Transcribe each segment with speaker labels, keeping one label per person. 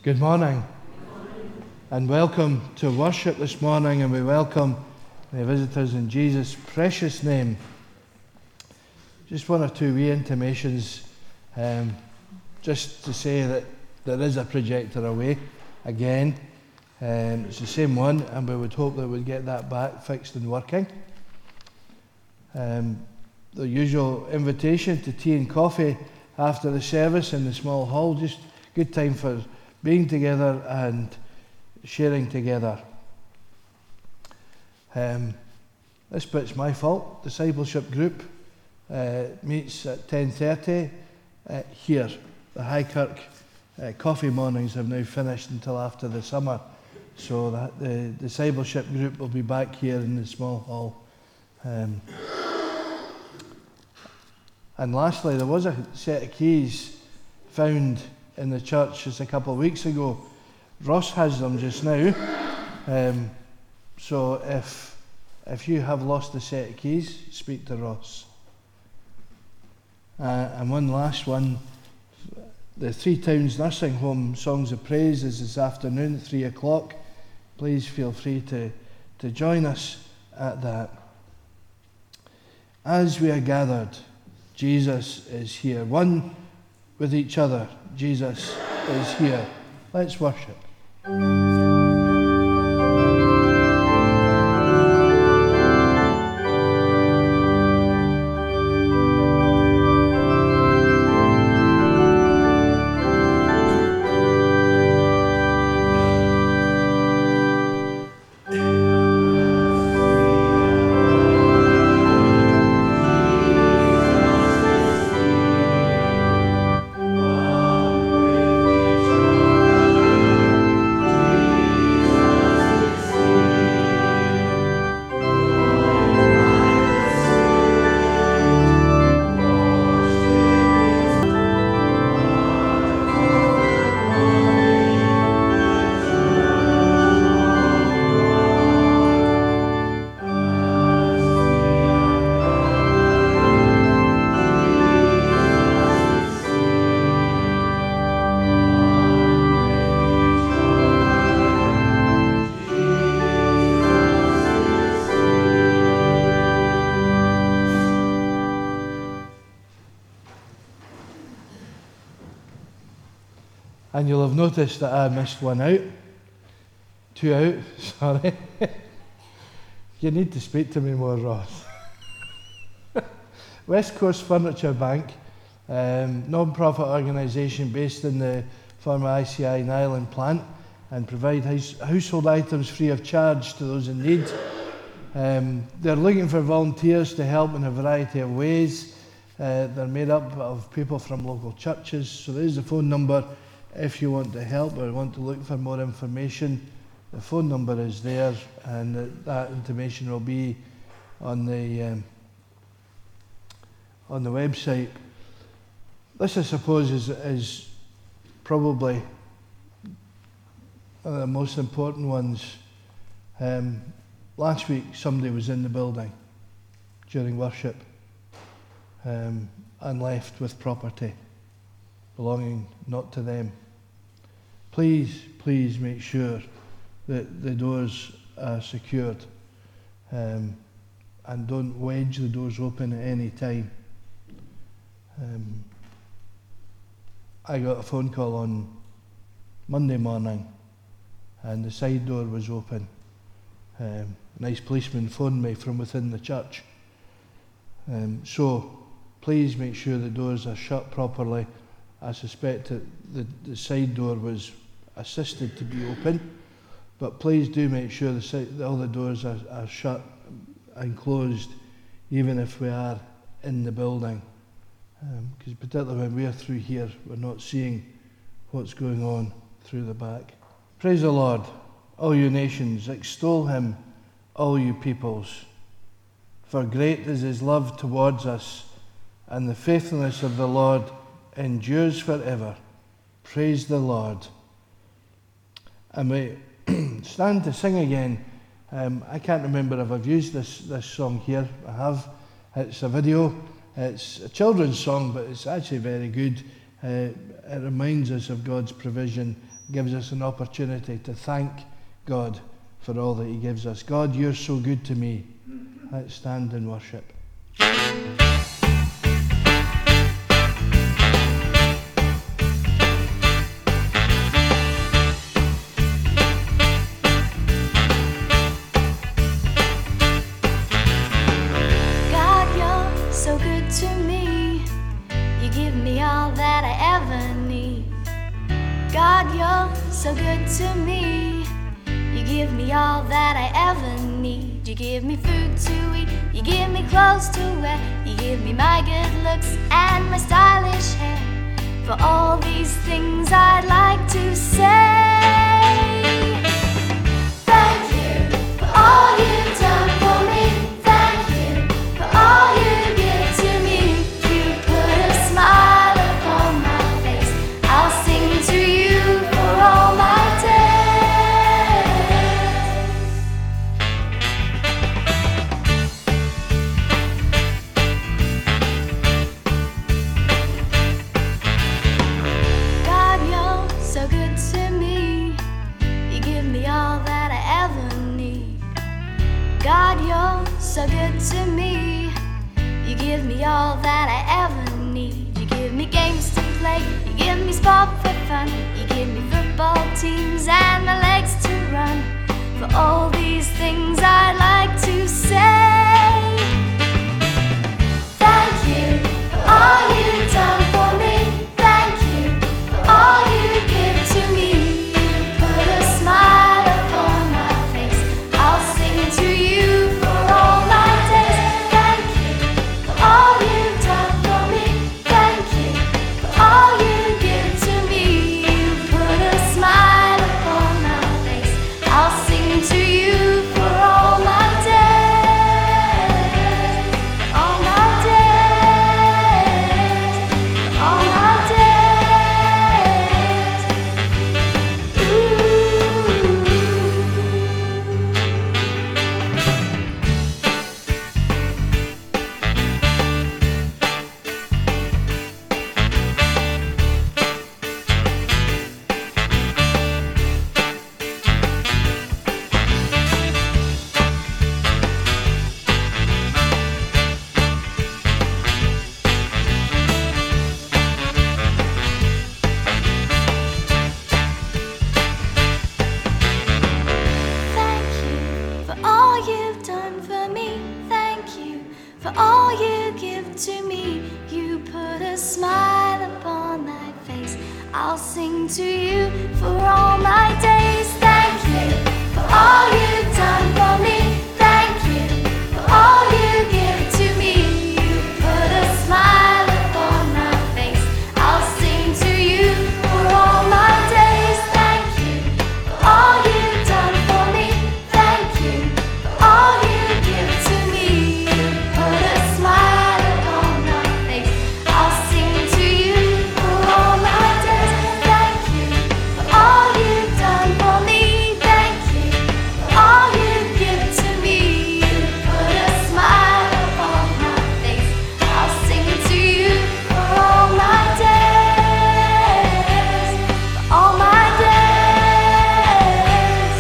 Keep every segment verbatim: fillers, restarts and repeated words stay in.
Speaker 1: Good morning, and welcome to worship this morning, and we welcome the visitors in Jesus' precious name. Just one or two wee intimations, um, just to say that there is a projector away again. Um, it's the same one, and we would hope that we'd get that back fixed and working. Um, the usual invitation to tea and coffee after the service in the small hall, just good time for being together and sharing together. Um, this bit's my fault. Discipleship group uh, meets at ten thirty uh, here. The Highkirk uh, coffee mornings have now finished until after the summer, so that the discipleship group will be back here in the small hall. Um, and lastly, there was a set of keys found in the church just a couple of weeks ago. Ross has them just now. Um, so if if you have lost a set of keys, speak to Ross. Uh, and one last one, the Three Towns Nursing Home Songs of Praise is this afternoon at three o'clock. Please feel free to, to join us at that. As we are gathered, Jesus is here. One with each other, Jesus is here. Let's worship. And you'll have noticed that I missed one out. Two out, sorry. You need to speak to me more, Ross. West Coast Furniture Bank, um, non-profit organisation based in the former I C I Nyland plant, and provide house, household items free of charge to those in need. Um, they're looking for volunteers to help in a variety of ways. Uh, they're made up of people from local churches, so there's the phone number. If you want to help or want to look for more information, the phone number is there, and that, that information will be on the um, on the website. This, I suppose, is, is probably one of the most important ones. Um, last week, somebody was in the building during worship um, and left with property belonging not to them. Please, please make sure that the doors are secured, um, and don't wedge the doors open at any time. Um, I got a phone call on Monday morning and the side door was open. Um, a nice policeman phoned me from within the church. Um, so please make sure the doors are shut properly. I suspect that the, the side door was assisted to be open, but please do make sure the side, all the doors are, are shut and closed, even if we are in the building. Because um, particularly when we're through here, we're not seeing what's going on through the back. Praise the Lord, all you nations, extol him, all you peoples. For great is his love towards us, and the faithfulness of the Lord endures forever. Praise the Lord. And we stand to sing again. Um, I can't remember if I've used this, this song here. I have. It's a video. It's a children's song, but it's actually very good. Uh, it reminds us of God's provision gives us an opportunity to thank God for all that he gives us. God, you're so good to me. Let's stand and worship.
Speaker 2: God, you're so good to me. You give me all that I ever need. God, you're so good to me. You give me all that I ever need. You give me food to eat, you give me clothes to wear, you give me my good looks and my stylish hair. For all these things I'd like to say thank you for all you've done for me. Thank you for all you give to me. You put a smile upon my face. I'll sing to you for all my days. So good to me, you give me all that I ever need. God, you're so good to me, you give me all that I ever need. You give me games to play, you give me sport for fun, you give me football teams and the legs to run. For all these things I'd like to say thank you for all you've done for me. Thank you for all you give to me. You put a smile upon my face. I'll sing to you for all my days. Thank you for all you've done for me. Thank you for all you give to me. You put a smile upon my face. I'll sing to you for all my days. All my days. All my days. Thank you for all you've done for me. Thank you for all you give to me. You put a smile upon my face. I'll sing to you for all my days. Thank you for all you've done for me. Thank you for all you give to me. You put a smile upon my face. I'll sing to you for all my days. Thank you for all you've done for me. Thank you for all you give to me. You put a smile upon my face. I'll sing to you for all my days. Thank you for all you've done for me. Thank you for all you give to me. You put a smile upon my face. I'll sing to you for all my days. For all my days.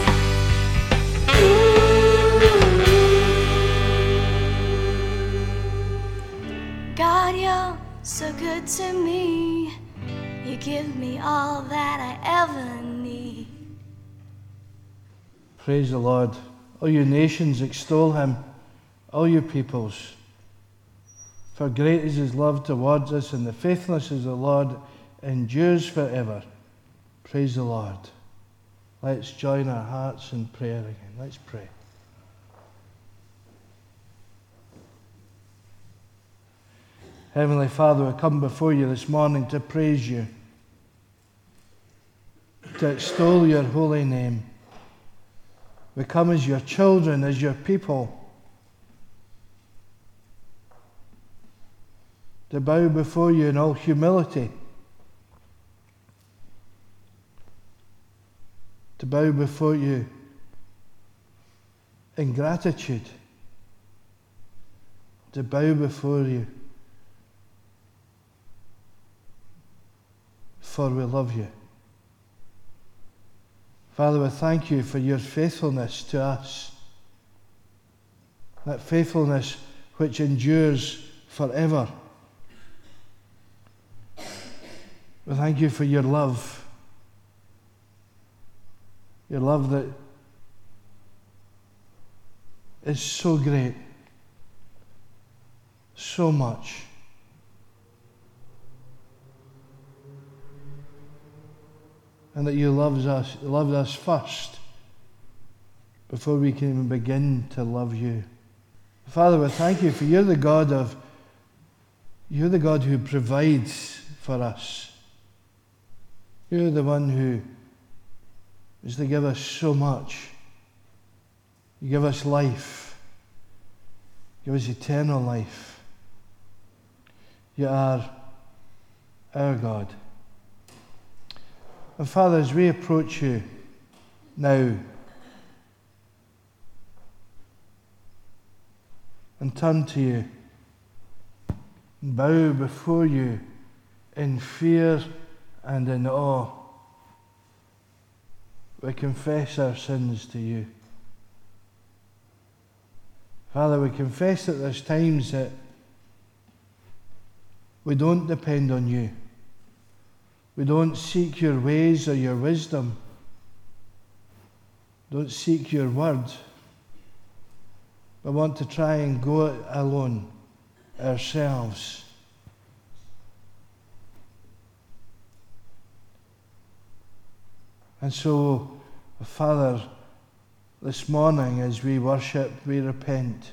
Speaker 2: God, you're so good to me. You give me all that I ever need.
Speaker 1: Praise the Lord. All you nations extol him, all you peoples. For great is his love towards us, and the faithfulness of the Lord endures forever. Praise the Lord. Let's join our hearts in prayer again. Let's pray. Heavenly Father, we come before you this morning to praise you, to extol your holy name. We come as your children, as your people, to bow before you in all humility, to bow before you in gratitude, to bow before you, for we love you. Father, we thank you for your faithfulness to us. That faithfulness which endures forever. We thank you for your love. Your love that is so great, so much. And that you loved us, loved us first before we can even begin to love you. Father, we thank you for you're the God of, you're the God who provides for us. You're the one who is to give us so much. You give us life. You give us eternal life. You are our God. And Father, as we approach you now and turn to you and bow before you in fear and in awe, we confess our sins to you. Father, we confess that there's times that we don't depend on you. We don't seek your ways or your wisdom. Don't seek your word. We want to try and go it alone, ourselves. And so, Father, this morning as we worship, we repent.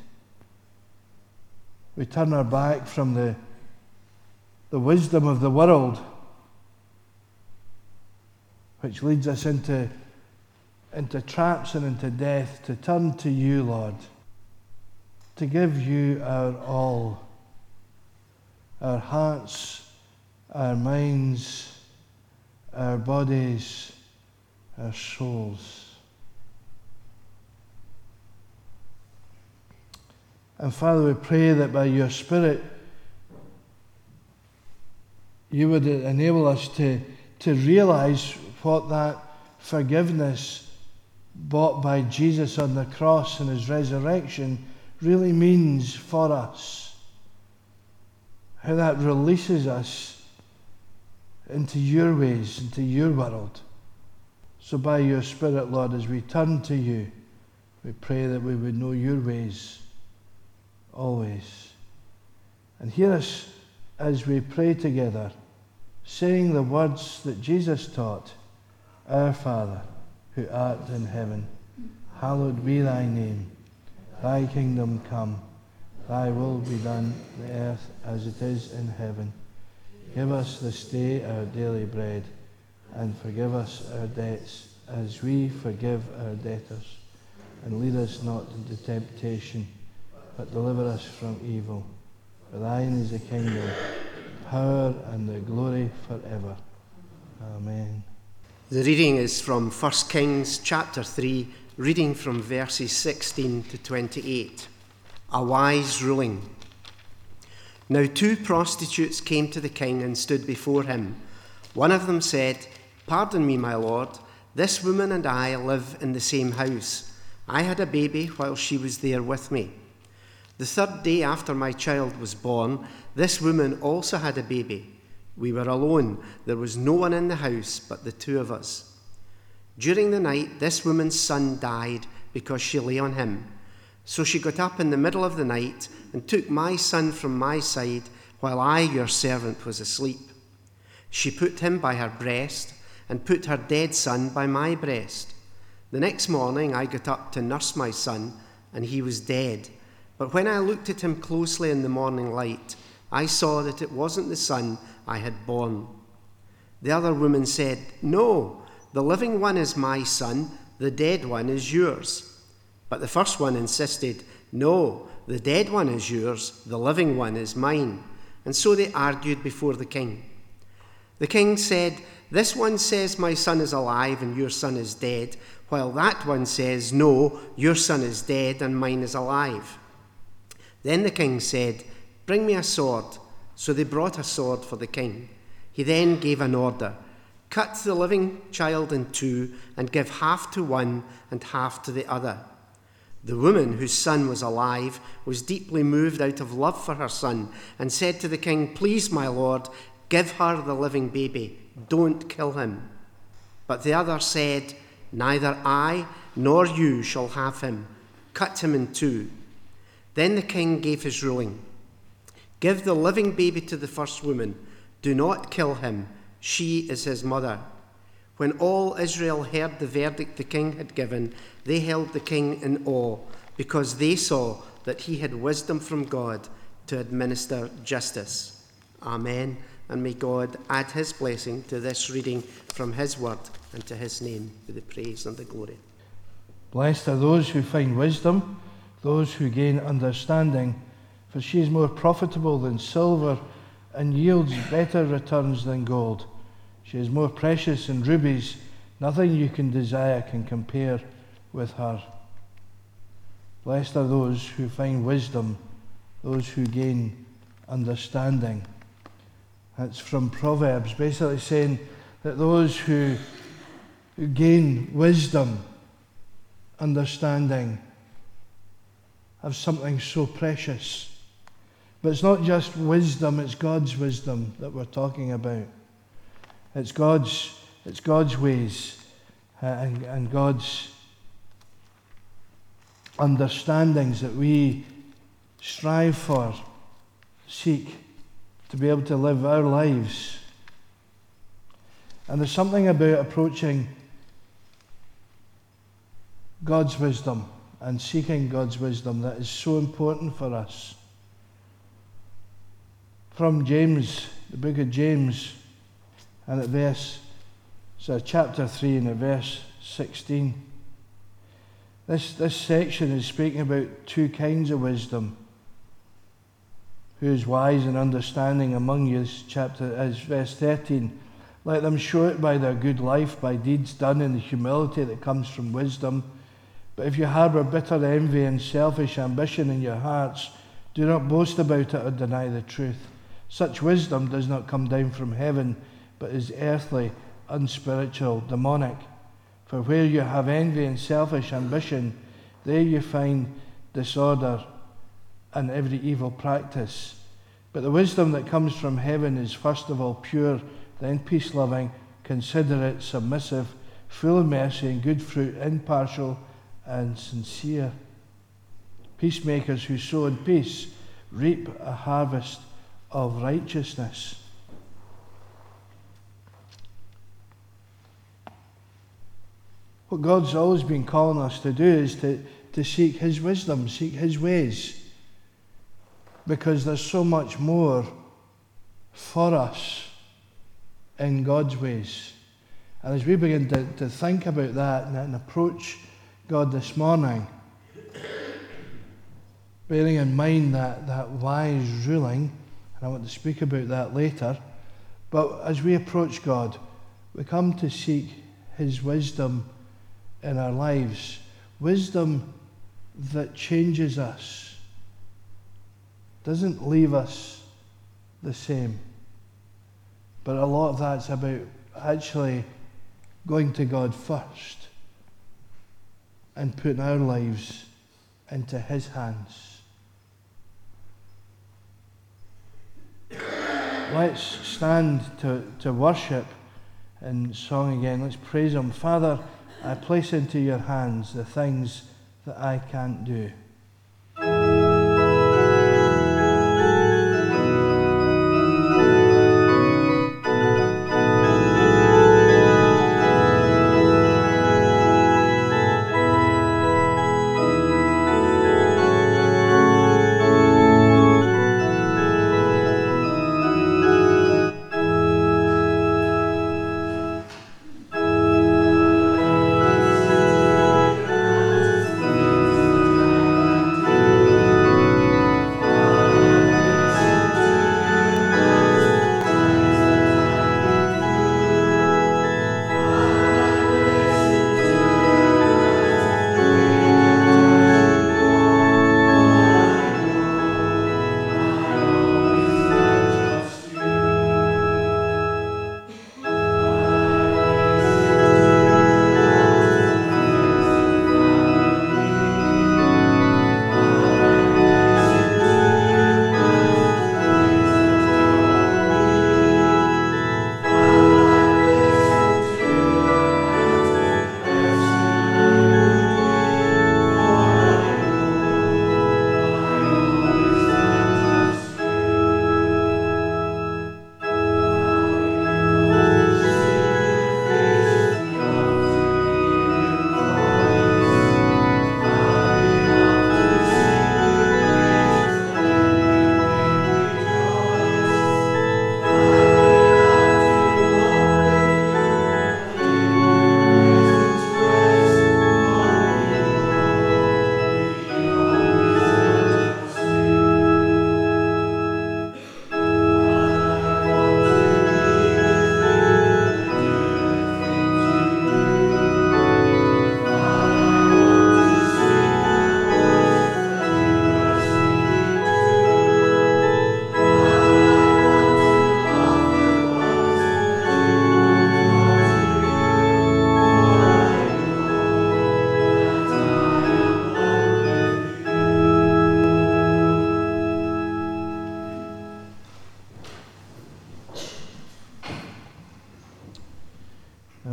Speaker 1: We turn our back from the, the wisdom of the world, which leads us into, into traps and into death, to turn to you, Lord, to give you our all, our hearts, our minds, our bodies, our souls. And Father, we pray that by your Spirit, you would enable us to, to realize what that forgiveness bought by Jesus on the cross and his resurrection really means for us. How that releases us into your ways, into your world. So by your Spirit, Lord, as we turn to you, we pray that we would know your ways always. And hear us as we pray together, saying the words that Jesus taught. Our Father, who art in heaven, hallowed be thy name. Thy kingdom come, thy will be done on the earth as it is in heaven. Give us this day our daily bread, and forgive us our debts as we forgive our debtors. And lead us not into temptation, but deliver us from evil. For thine is the kingdom, the power, and the glory forever. Amen.
Speaker 3: The reading is from First Kings chapter three, reading from verses sixteen to twenty-eight. A wise ruling. Now two prostitutes came to the king and stood before him. One of them said, "Pardon me, my lord, this woman and I live in the same house. I had a baby while she was there with me. The third day after my child was born, this woman also had a baby. We were alone. There was no one in the house but the two of us. During the night, this woman's son died because she lay on him. So she got up in the middle of the night and took my son from my side while I, your servant, was asleep. She put him by her breast and put her dead son by my breast. The next morning I got up to nurse my son, and he was dead. But when I looked at him closely in the morning light, I saw that it wasn't the son I had borne." The other woman said, "No, the living one is my son, the dead one is yours." But the first one insisted, "No, the dead one is yours, the living one is mine." And so they argued before the king. The king said, "This one says my son is alive and your son is dead, while that one says, no, your son is dead and mine is alive." Then the king said, "Bring me a sword." So they brought a sword for the king. He then gave an order, Cut the living child in two and give half to one and half to the other." The woman whose son was alive was deeply moved out of love for her son and said to the king, "Please, my lord, give her the living baby. Don't kill him." But the other said, "Neither I nor you shall have him. Cut him in two." Then the king gave his ruling: "Give the living baby to the first woman. Do not kill him. She is his mother." When all Israel heard the verdict the king had given, they held the king in awe, because they saw that he had wisdom from God to administer justice. Amen. And may God add his blessing to this reading from his word, and to his name be the praise and the glory.
Speaker 1: Blessed are those who find wisdom, those who gain understanding, for she is more profitable than silver and yields better returns than gold. She is more precious than rubies. Nothing you can desire can compare with her. Blessed are those who find wisdom, those who gain understanding. That's from Proverbs, basically saying that those who, who gain wisdom, understanding, have something so precious. But it's not just wisdom, it's God's wisdom that we're talking about. It's God's, it's God's ways uh, and, and God's understandings that we strive for, seek to be able to live our lives. And there's something about approaching God's wisdom and seeking God's wisdom that is so important for us. From James, the book of James, and at verse, so chapter three and at verse sixteen. This, this section is speaking about two kinds of wisdom. Who is wise and understanding among you, this chapter is verse thirteen. Let them show it by their good life, by deeds done in the humility that comes from wisdom. But if you harbour bitter envy and selfish ambition in your hearts, do not boast about it or deny the truth. Such wisdom does not come down from heaven, but is earthly, unspiritual, demonic. For where you have envy and selfish ambition, there you find disorder and every evil practice. But the wisdom that comes from heaven is first of all pure, then peace-loving, considerate, submissive, full of mercy and good fruit, impartial and sincere. Peacemakers who sow in peace reap a harvest of righteousness. What God's always been calling us to do is to, to seek his wisdom, seek his ways, because there's so much more for us in God's ways. And as we begin to, to think about that and, and approach God this morning, bearing in mind that, that wise ruling, and I want to speak about that later, but as we approach God, we come to seek his wisdom in our lives, wisdom that changes us, doesn't leave us the same. But a lot of that's about actually going to God first and putting our lives into his hands. Let's stand to, to worship in song again. Let's praise him. Father, I place into your hands the things that I can't do.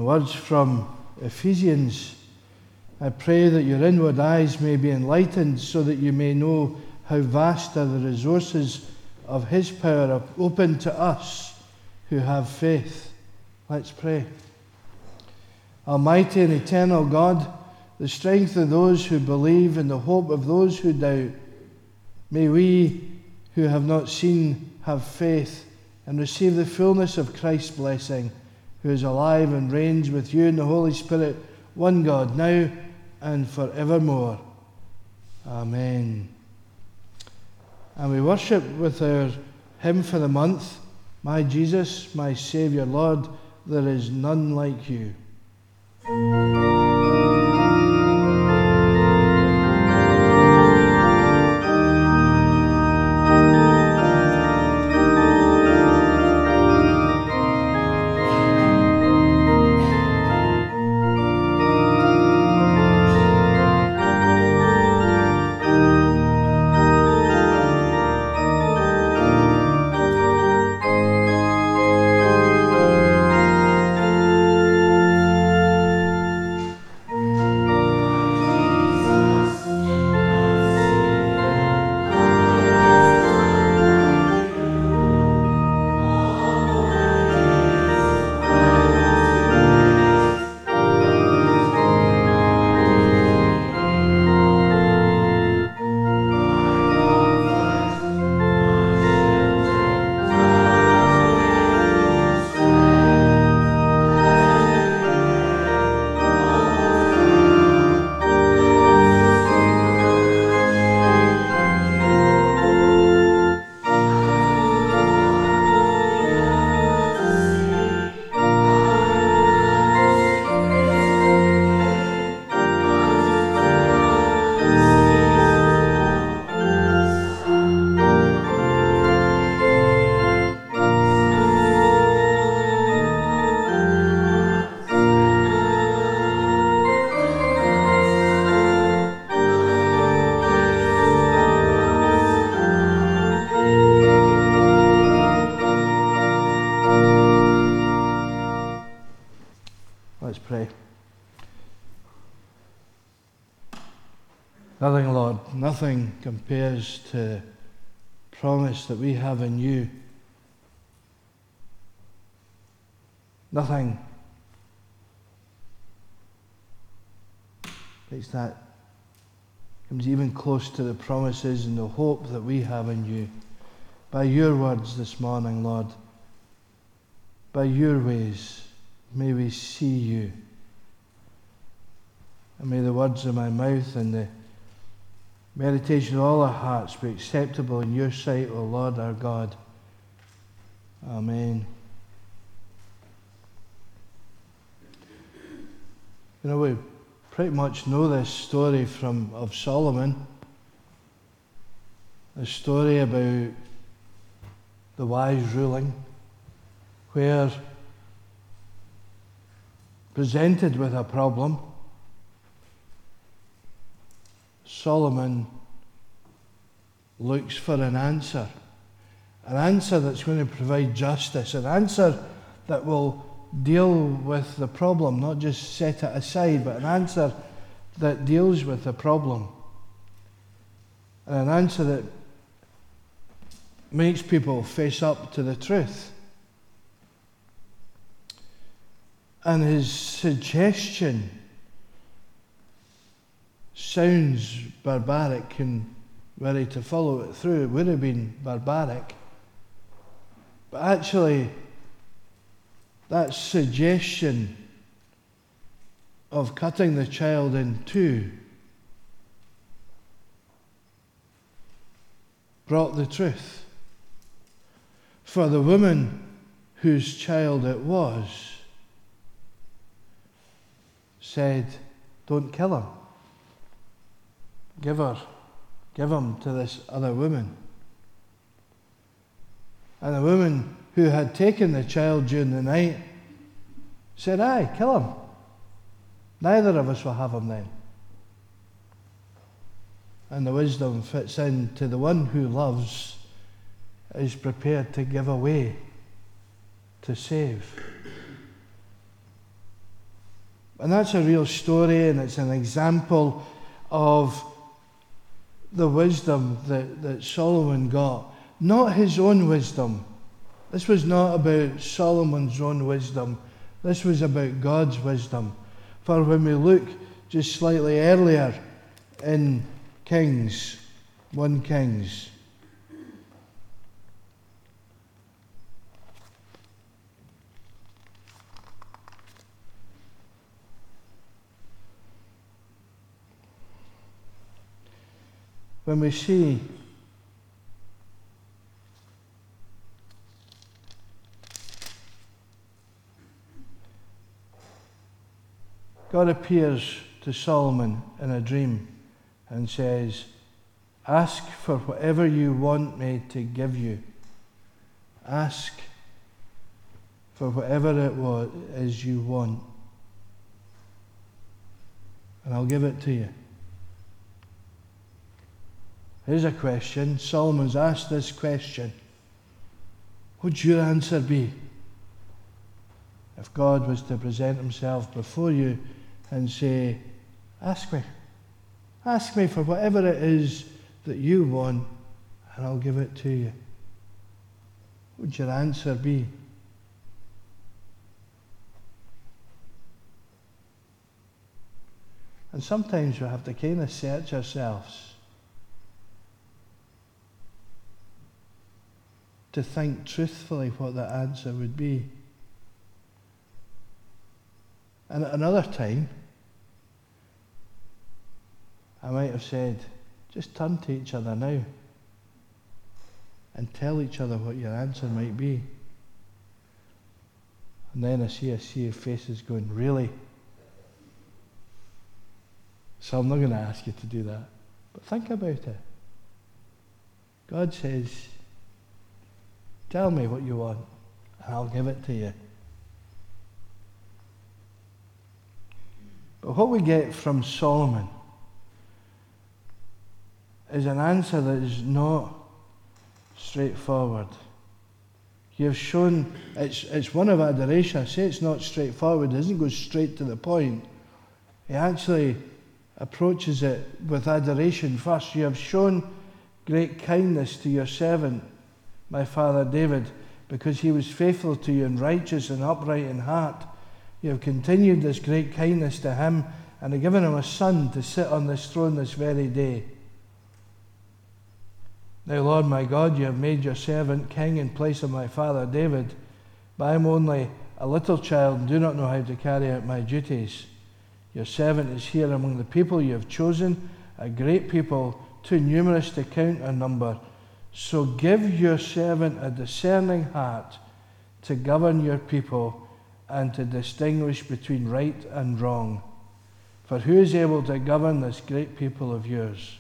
Speaker 1: words from Ephesians. I pray that your inward eyes may be enlightened so that you may know how vast are the resources of his power open to us who have faith. Let's pray. Almighty and eternal God, the strength of those who believe and the hope of those who doubt, may we who have not seen have faith and receive the fullness of Christ's blessing, who is alive and reigns with you in the Holy Spirit, one God, now and forevermore. Amen. And we worship with our hymn for the month, My Jesus, my Saviour, Lord, there is none like you. Let's pray. Nothing, Lord, nothing compares to the promise that we have in you. Nothing makes that comes even close to the promises and the hope that we have in you. By your words this morning, Lord, by your ways, may we see you. And may the words of my mouth and the meditation of all our hearts be acceptable in your sight, O Lord our God. Amen. You know, we pretty much know this story from of Solomon. A story about the wise ruling, where presented with a problem, Solomon looks for an answer. An answer that's going to provide justice. An answer that will deal with the problem, not just set it aside, but an answer that deals with the problem. And an answer that makes people face up to the truth. And his suggestion sounds barbaric, and ready to follow it through, it would have been barbaric. But actually, that suggestion of cutting the child in two brought the truth. For the woman whose child it was said, don't kill him. Give her, give him to this other woman. And the woman who had taken the child during the night said, aye, kill him. Neither of us will have him then. And the wisdom fits in to the one who loves is prepared to give away to save. And that's a real story, and it's an example of the wisdom that, that Solomon got. Not his own wisdom. This was not about Solomon's own wisdom. This was about God's wisdom. For when we look just slightly earlier in Kings, First Kings, when we see God appears to Solomon in a dream and says, ask for whatever you want me to give you. Ask for whatever it was, is you want, and I'll give it to you. Here's a question. Solomon's asked this question. What would your answer be if God was to present himself before you and say, ask me. Ask me for whatever it is that you want, and I'll give it to you. What would your answer be? And sometimes we have to kind of search ourselves to think truthfully what the answer would be. And at another time, I might have said, just turn to each other now and tell each other what your answer might be. And then I see a sea of faces going, really? So I'm not going to ask you to do that. But think about it. God says, tell me what you want, and I'll give it to you. But what we get from Solomon is an answer that is not straightforward. You have shown, it's, it's one of adoration. I say it's not straightforward. It doesn't go straight to the point. He actually approaches it with adoration first. You have shown great kindness to your servant, my father David, because he was faithful to you and righteous and upright in heart. You have continued this great kindness to him and have given him a son to sit on this throne this very day. Now, Lord my God, you have made your servant king in place of my father David, but I am only a little child and do not know how to carry out my duties. Your servant is here among the people you have chosen, a great people, too numerous to count or number. So give your servant a discerning heart to govern your people and to distinguish between right and wrong. For who is able to govern this great people of yours?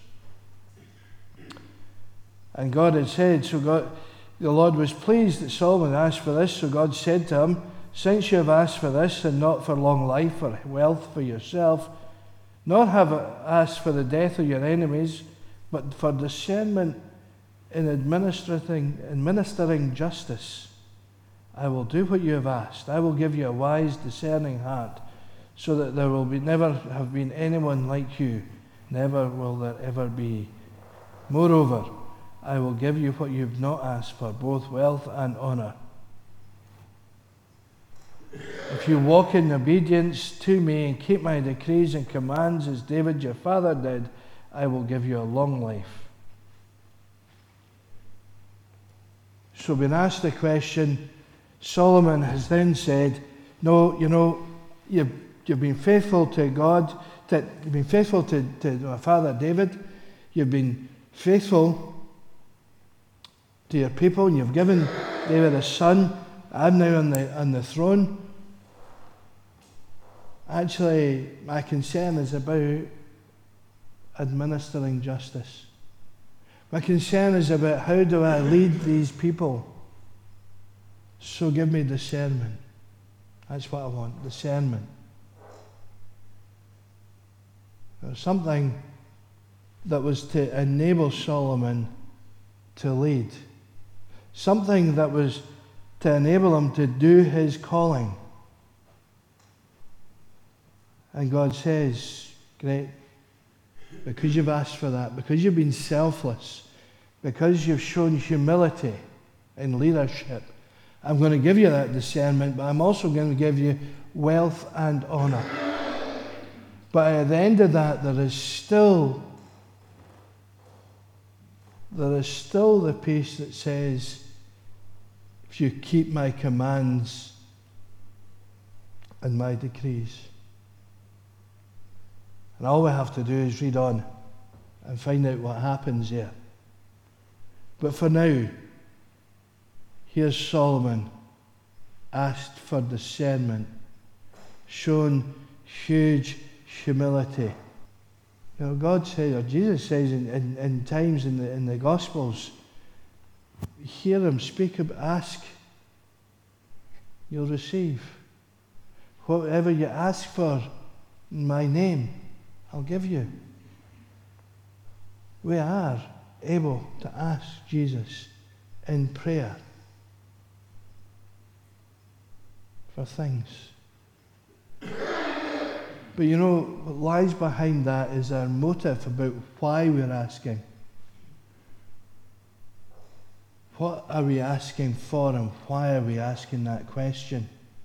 Speaker 1: And God had said, so God, the Lord was pleased that Solomon asked for this, so God said to him, since you have asked for this, and not for long life or wealth for yourself, nor have asked for the death of your enemies, but for discernment in administering, administering justice, I will do what you have asked. I will give you a wise, discerning heart, so that there will be never have been anyone like you, never will there ever be. Moreover, I will give you what you have not asked for, both wealth and honor. If you walk in obedience to me and keep my decrees and commands as David your father did, I will give you a long life. So being asked the question, Solomon has then said, no, you know, you've, you've been faithful to God, to, you've been faithful to, to my father David, you've been faithful to your people, and you've given David a son. I'm now on the, on the throne. Actually, my concern is about administering justice. My concern is about how do I lead these people. So give me discernment. That's what I want, discernment. There's something that was to enable Solomon to lead. Something that was to enable him to do his calling. And God says, great, because you've asked for that, because you've been selfless, because you've shown humility in leadership, I'm going to give you that discernment, but I'm also going to give you wealth and honour. But at the end of that, there is still, there is still the piece that says, if you keep my commands and my decrees. And all we have to do is read on and find out what happens there. But for now, here's Solomon asked for discernment, shown huge humility. You know, God says, or Jesus says in, in, in times in the, in the Gospels, hear him speak, ask, you'll receive. Whatever you ask for in my name, I'll give you. We are able to ask Jesus in prayer for things. But you know, what lies behind that is our motive about why we're asking. What are we asking for, and why are we asking that question?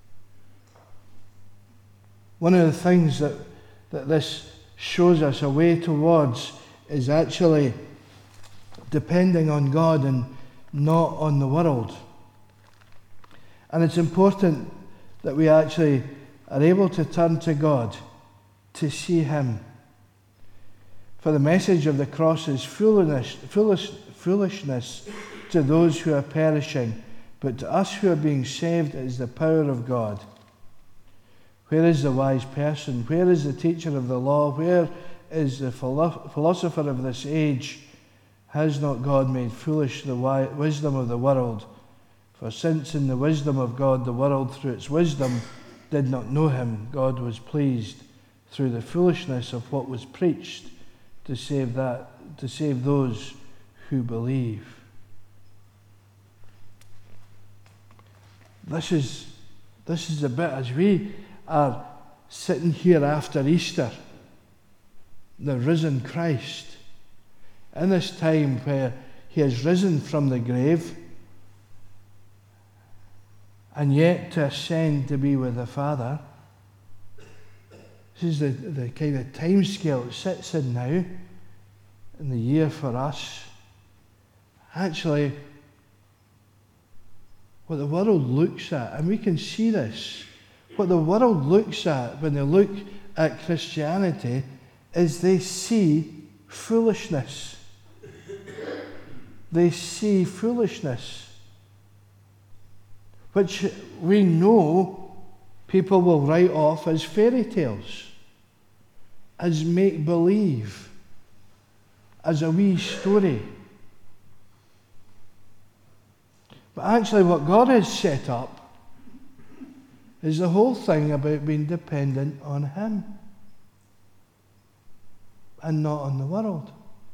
Speaker 1: One of the things that, that this shows us a way towards is actually depending on God and not on the world. And it's important that we actually are able to turn to God to see him. For the message of the cross is foolishness, foolish, foolishness to those who are perishing, but to us who are being saved it is the power of God. Where is the wise person? Where is the teacher of the law? Where is the philo- philosopher of this age? Has not God made foolish the wi- wisdom of the world? For since in the wisdom of God the world through its wisdom did not know him, God was pleased through the foolishness of what was preached to save that, to save those who believe. This is this is a bit as we are sitting here after Easter, the risen Christ, in this time where he has risen from the grave and yet to ascend to be with the Father. This is the, the kind of time scale it sits in now, in the year for us. Actually, what the world looks at, and we can see this, what the world looks at when they look at Christianity is they see foolishness. They see foolishness, which we know people will write off as fairy tales, as make-believe, as a wee story. But actually what God has set up is the whole thing about being dependent on him and not on the world.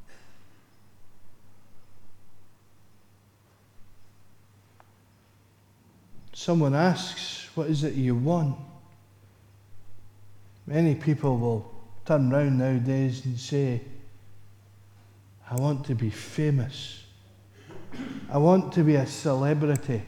Speaker 1: Someone asks, what is it you want? Many people will turn round nowadays and say, I want to be famous. I want to be a celebrity.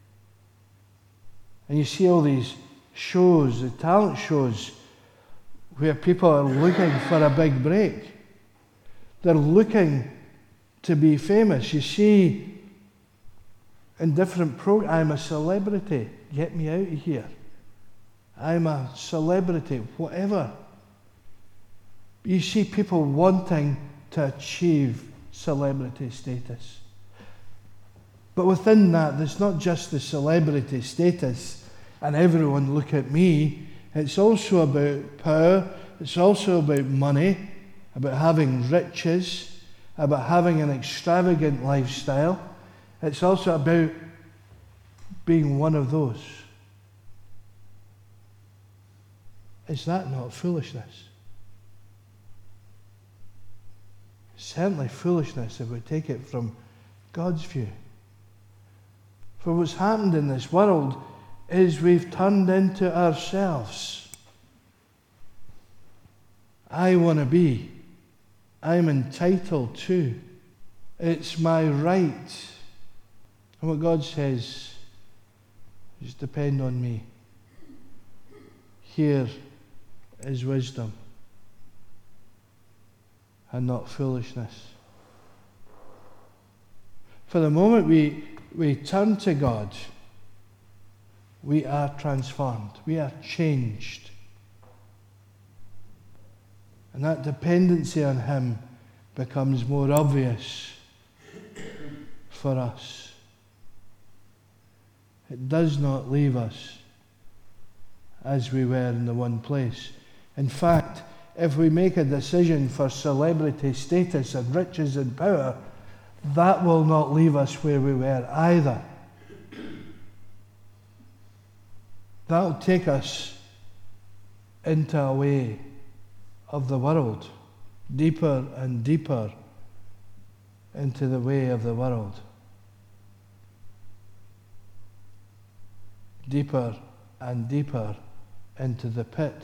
Speaker 1: And you see all these shows, the talent shows, where people are looking for a big break. They're looking to be famous. You see in different programs, I'm a celebrity, get me out of here. I'm a celebrity, whatever. You see people wanting to achieve celebrity status. But within that, it's not just the celebrity status and everyone look at me. It's also about power. It's also about money, about having riches, about having an extravagant lifestyle. It's also about being one of those. Is that not foolishness? Certainly foolishness if we take it from God's view. For what's happened in this world is we've turned into ourselves. I want to be. I'm entitled to. It's my right. And what God says is depend on me. Here is wisdom and not foolishness. For the moment we, we turn to God, we are transformed. We are changed. And that dependency on Him becomes more obvious for us. It does not leave us as we were in the one place. In fact, if we make a decision for celebrity status and riches and power, that will not leave us where we were either. That will take us into a way of the world, deeper and deeper into the way of the world. Deeper and deeper into the pit.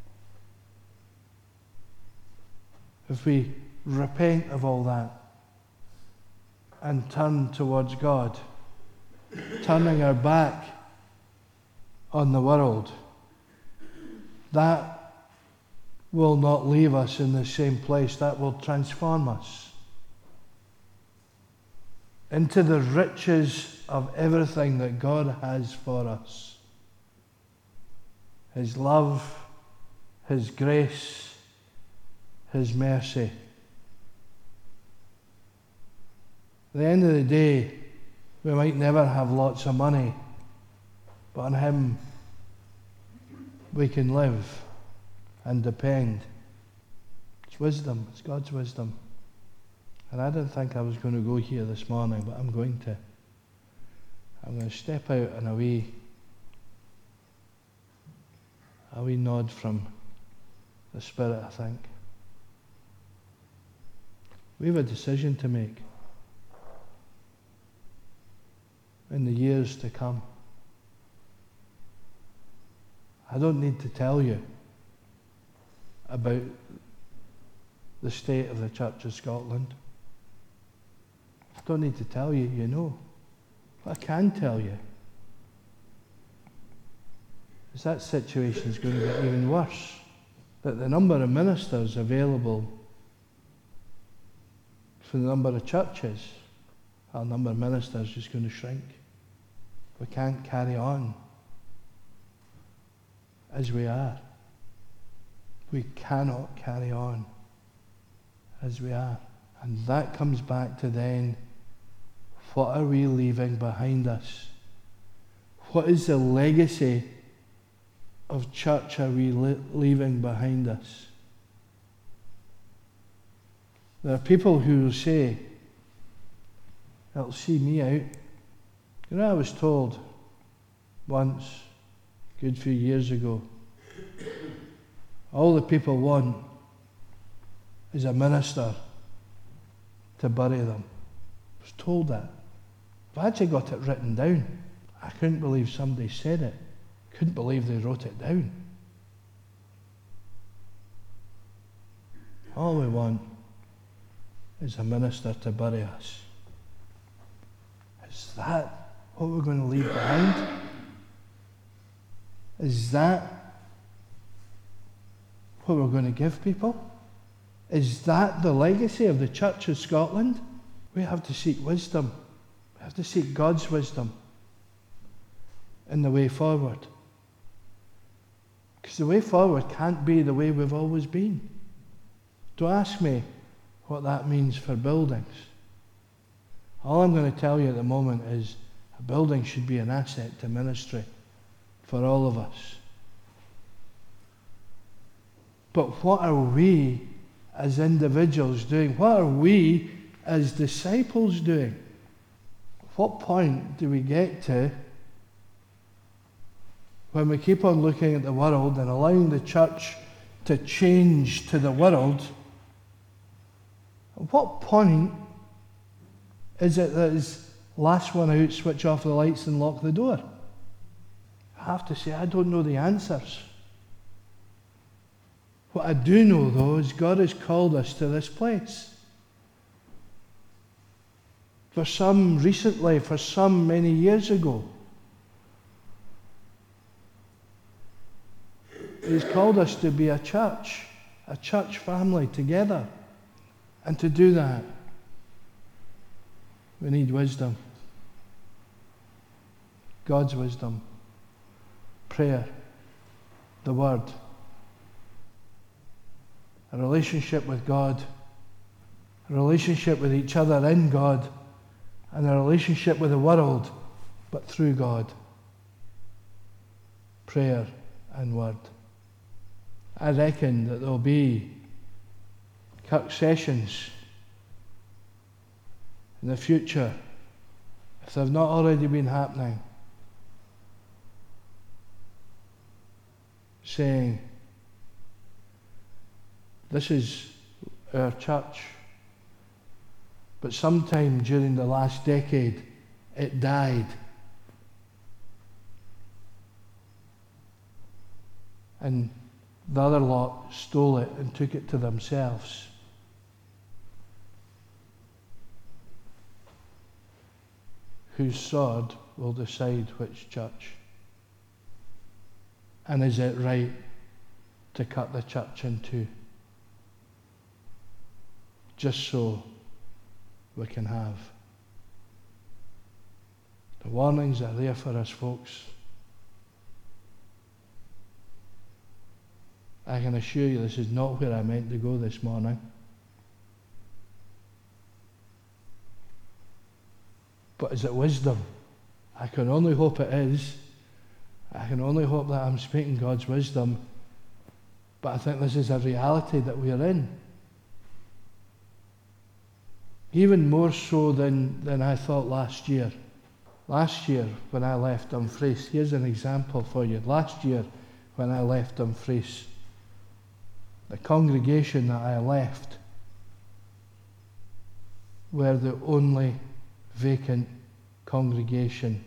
Speaker 1: If we repent of all that and turn towards God, turning our back on the world, that will not leave us in the same place. That will transform us into the riches of everything that God has for us. His love, His grace, His mercy. At the end of the day, we might never have lots of money, but on Him we can live and depend. It's wisdom. It's God's wisdom. And I didn't think I was going to go here this morning, but I'm going to. I'm going to step out in a wee, a wee nod from the Spirit, I think. We have a decision to make in the years to come. I don't need to tell you about the state of the Church of Scotland. I don't need to tell you, you know. What I can tell you is that situation is going to get even worse. That the number of ministers available for the number of churches, our number of ministers is going to shrink. We can't carry on as we are. We cannot carry on as we are. And that comes back to then, what are we leaving behind us? What is the legacy of church are we li- leaving behind us? There are people who will say, it'll see me out. You know, I was told once, a good few years ago, all the people want is a minister to bury them. I was told that. I've actually got it written down. I couldn't believe somebody said it. Couldn't believe they wrote it down. All we want is a minister to bury us. Is that what we're going to leave behind? Is that what we're going to give people? Is that the legacy of the Church of Scotland? We have to seek wisdom. We have to seek God's wisdom in the way forward. Because the way forward can't be the way we've always been. Don't ask me what that means for buildings. All I'm going to tell you at the moment is a building should be an asset to ministry for all of us. But what are we as individuals doing? What are we as disciples doing? What point do we get to when we keep on looking at the world and allowing the church to change to the world? At what point is it that is last one out, switch off the lights and lock the door? I have to say, I don't know the answers. What I do know, though, is God has called us to this place. For some recently, for some many years ago. He's called us to be a church, a church family together. And to do that, we need wisdom. God's wisdom. Prayer. The Word. A relationship with God. A relationship with each other in God. And a relationship with the world, but through God. Prayer and Word. I reckon that there'll be Kirk sessions in the future, if they've not already been happening, saying, this is our church, but sometime during the last decade it died. And the other lot stole it and took it to themselves. Whose sword will decide which church? And is it right to cut the church in two? Just so we can have. The warnings are there for us, folks. I can assure you this is not where I meant to go this morning. But is it wisdom? I can only hope it is. I can only hope that I'm speaking God's wisdom. But I think this is a reality that we are in. Even more so than, than I thought last year. Last year, when I left Dumfries, here's an example for you. Last year, when I left Dumfries, the congregation that I left were the only vacant congregation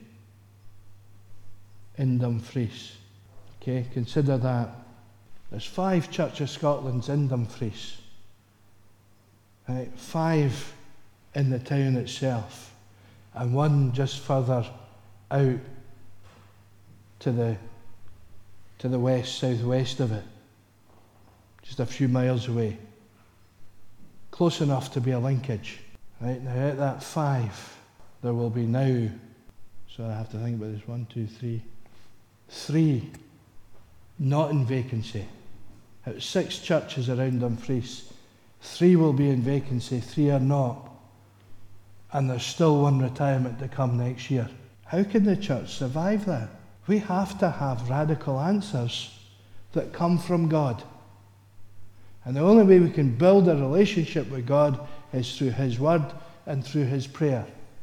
Speaker 1: in Dumfries. Okay, consider that. There's five Church of Scotlands in Dumfries. Right, five in the town itself, and one just further out to the to the west, southwest of it, just a few miles away. Close enough to be a linkage. Right, now at that five, there will be now, so I have to think about this, one, two, three, three not in vacancy. Out of six churches around Dumfries, three will be in vacancy, three are not. And there's still one retirement to come next year. How can the church survive that? We have to have radical answers that come from God. And the only way we can build a relationship with God is through His Word and through His prayer.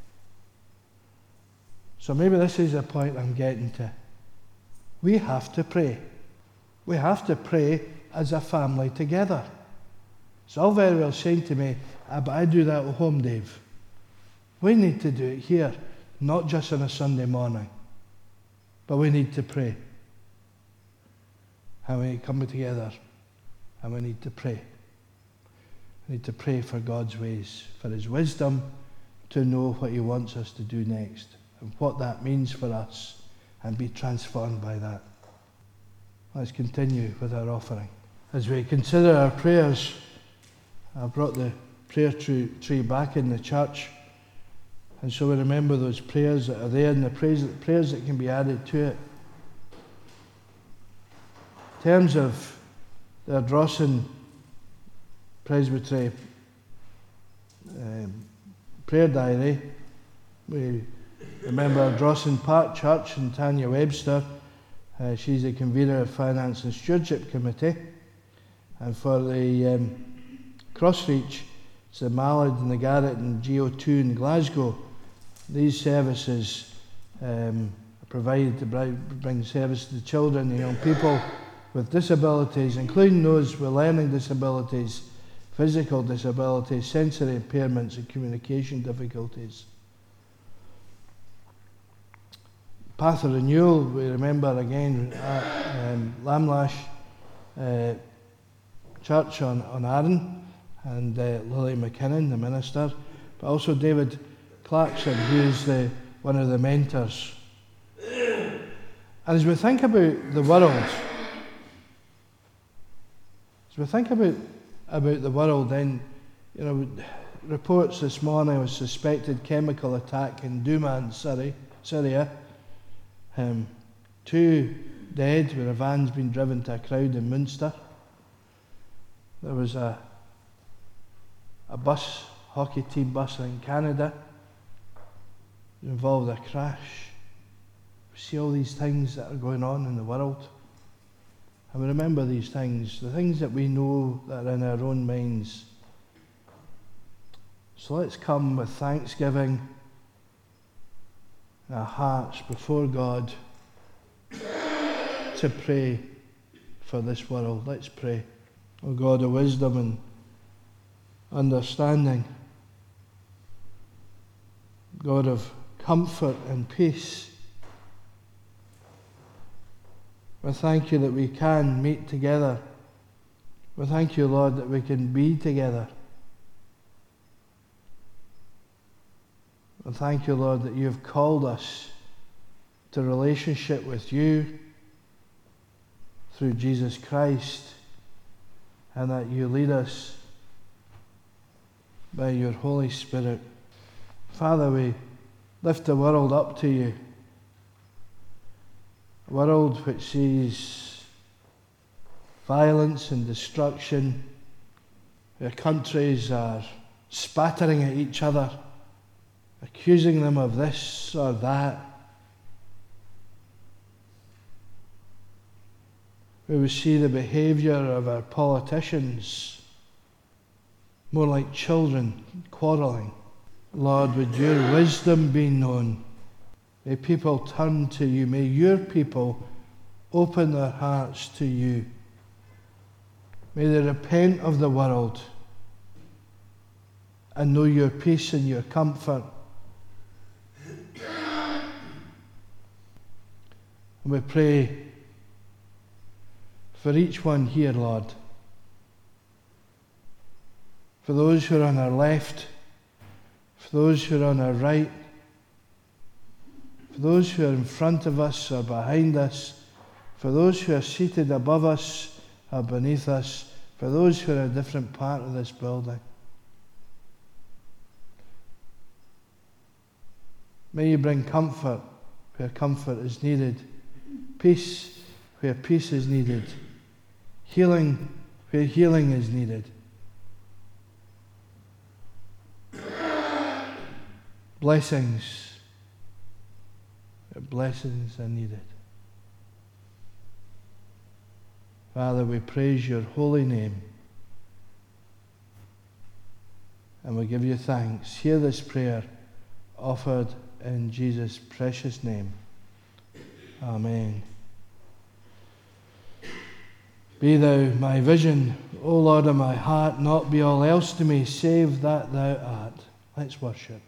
Speaker 1: So maybe this is the point I'm getting to. We have to pray. We have to pray as a family together. It's all very well saying to me, ah, but I do that at home, Dave. We need to do it here, not just on a Sunday morning, but we need to pray. And we come together and we need to pray. We need to pray for God's ways, for His wisdom to know what He wants us to do next and what that means for us, and be transformed by that. Let's continue with our offering. As we consider our prayers, I brought the prayer tree, tree back in the church. And so we remember those prayers that are there and the prayers, prayers that can be added to it. In terms of the Ardrossan Presbytery um, prayer diary, we remember Ardrossan Park Church and Tanya Webster. Uh, she's the convener of Finance and Stewardship Committee. And for the um, Crossreach, it's the Mallard and the Garrett and G O two in Glasgow. These services um, are provided to bring service to children and young people with disabilities, including those with learning disabilities, physical disabilities, sensory impairments and communication difficulties. Path of Renewal, we remember again, uh, um, Lamlash, uh, church on, on Arran, and uh, Lily McKinnon, the minister, but also David Clarkson, who's the, one of the mentors. And as we think about the world, as we think about, about the world, then, you know, reports this morning of a suspected chemical attack in Douma in Syria, Syria. Um, two dead where a van's been driven to a crowd in Munster. There was a a bus, hockey team bus in Canada. It involved a crash. We see all these things that are going on in the world. And we remember these things, the things that we know that are in our own minds. So let's come with thanksgiving in our hearts before God to pray for this world. Let's pray. O God of wisdom and understanding, God of comfort and peace, we thank you that we can meet together. We thank you, Lord, that we can be together. And thank you, Lord, that you have called us to relationship with you through Jesus Christ, and that you lead us by your Holy Spirit. Father, we lift the world up to you. A world which sees violence and destruction, where countries are spattering at each other, accusing them of this or that. Where we see the behaviour of our politicians more like children quarrelling. Lord, would your wisdom be known? May people turn to you. May your people open their hearts to you. May they repent of the world and know your peace and your comfort. And we pray for each one here, Lord. For those who are on our left, for those who are on our right, for those who are in front of us or behind us, for those who are seated above us or beneath us, for those who are in a different part of this building. May you bring comfort where comfort is needed, peace where peace is needed, healing where healing is needed. Blessings where blessings are needed. Father, we praise your holy name and we give you thanks. Hear this prayer offered in Jesus' precious name. Amen. Be thou my vision, O Lord of my heart, not be all else to me, save that thou art. Let's worship.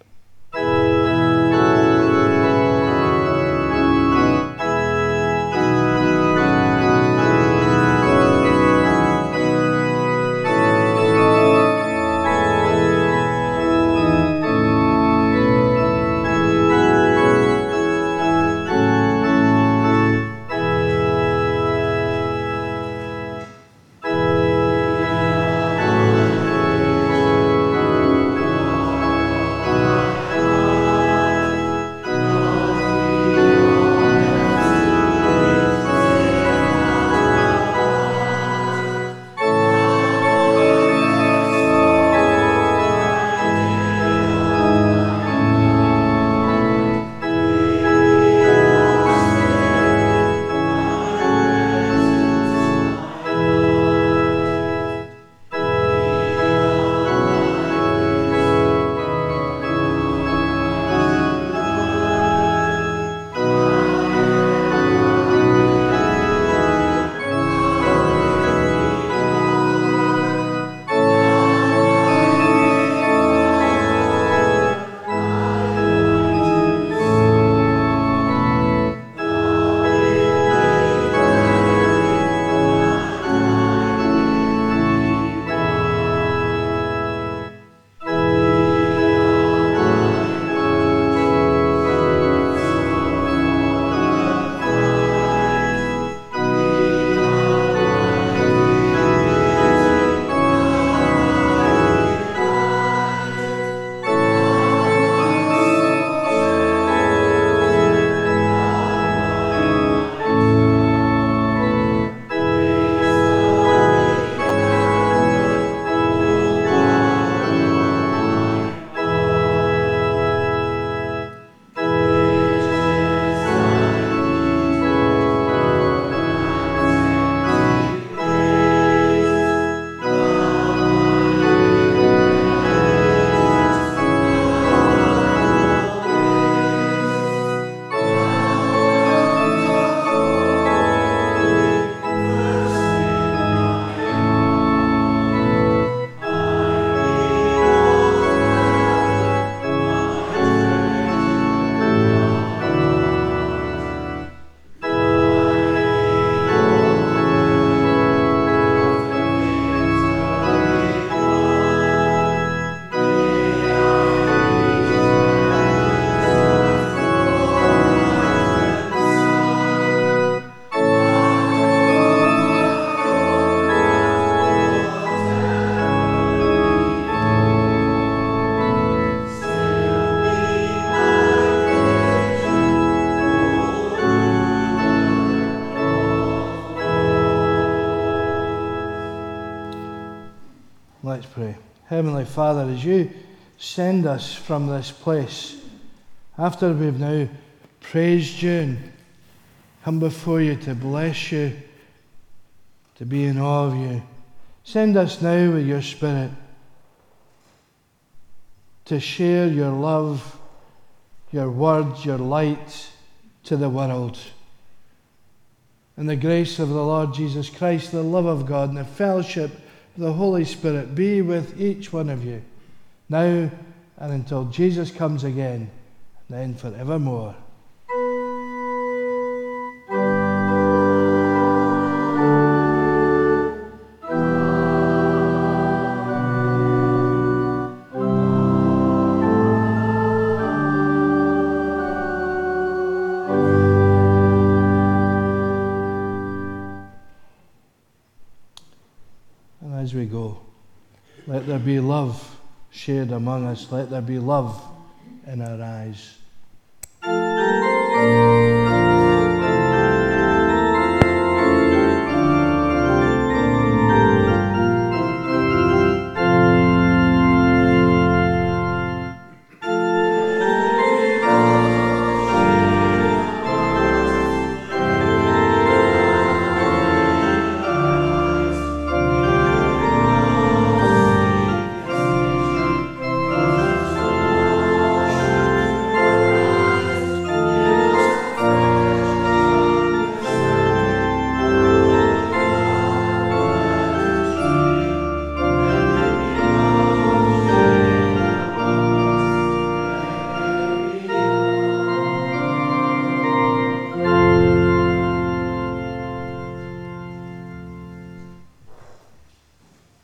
Speaker 1: Let's pray. Heavenly Father, as you send us from this place, after we've now praised you and come before you to bless you, to be in awe of you, send us now with your Spirit to share your love, your word, your light to the world. And the grace of the Lord Jesus Christ, the love of God, and the fellowship of the Holy Spirit be with each one of you, now and until Jesus comes again, and then forevermore. As we go, let there be love shared among us. Let there be love in our eyes.